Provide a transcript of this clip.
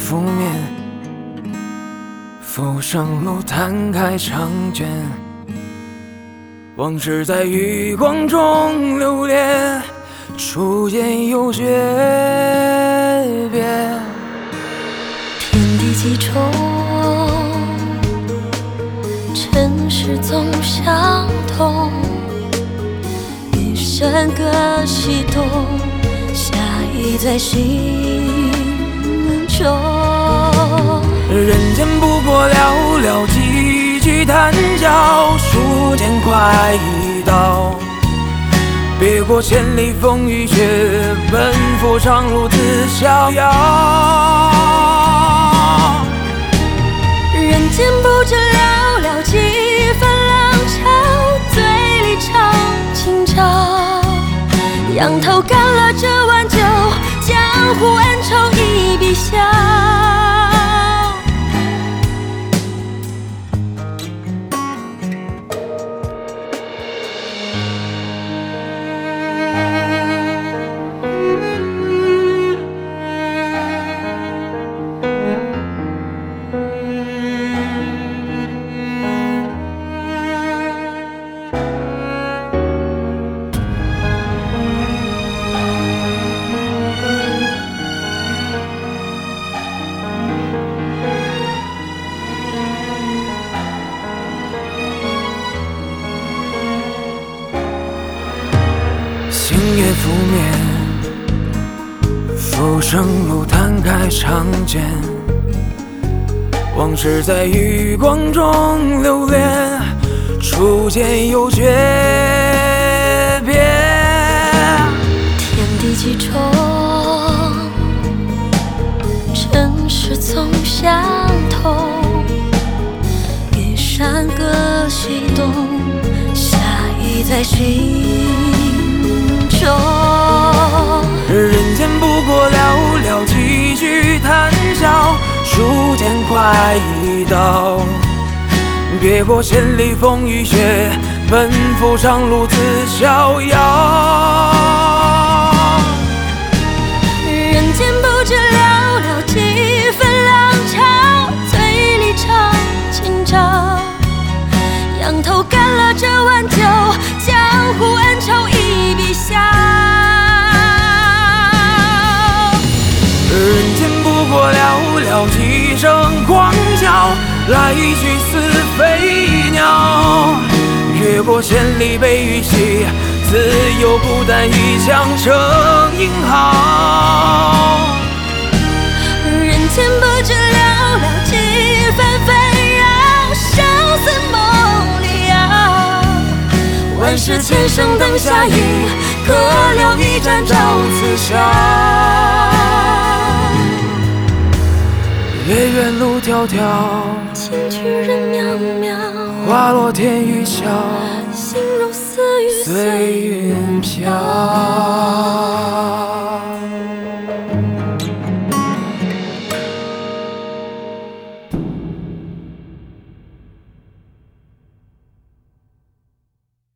拂面，浮生路摊开长卷，往事在余光中流连，初见有诀别。 天地几重，尘世总相同，一山各西东，侠义在心中。 人间不过寥寥几句谈笑，书剑快一刀，别过千里风雨雪，奔赴长路自逍遥。 人间不知寥寥几番浪潮，醉里唱今朝。仰头干了这碗酒，江湖恩仇一笔销。 星月拂面，浮生路摊开长卷，往事在余光中流连，初见有诀别。 天地几重，尘世总相同，一山各西东，侠义在心中。 人间不过寥寥几句谈笑，书剑快一刀，别过千里风雨雪，奔赴长路自逍遥。 人间不知寥寥几番浪潮，醉里唱今朝。仰头干了这碗酒，江湖恩仇一笔销。 人间不过寥寥几声狂笑，来去似飞鸟。越过千里悲与喜，自有孤单一腔成英豪。 人间不知寥寥几番纷扰，生死梦里遥。万世千声灯下映，可留一盏照此宵。 夜远路迢迢， 轻举人渺渺， 花落天欲晓， 心如似雨随云飘。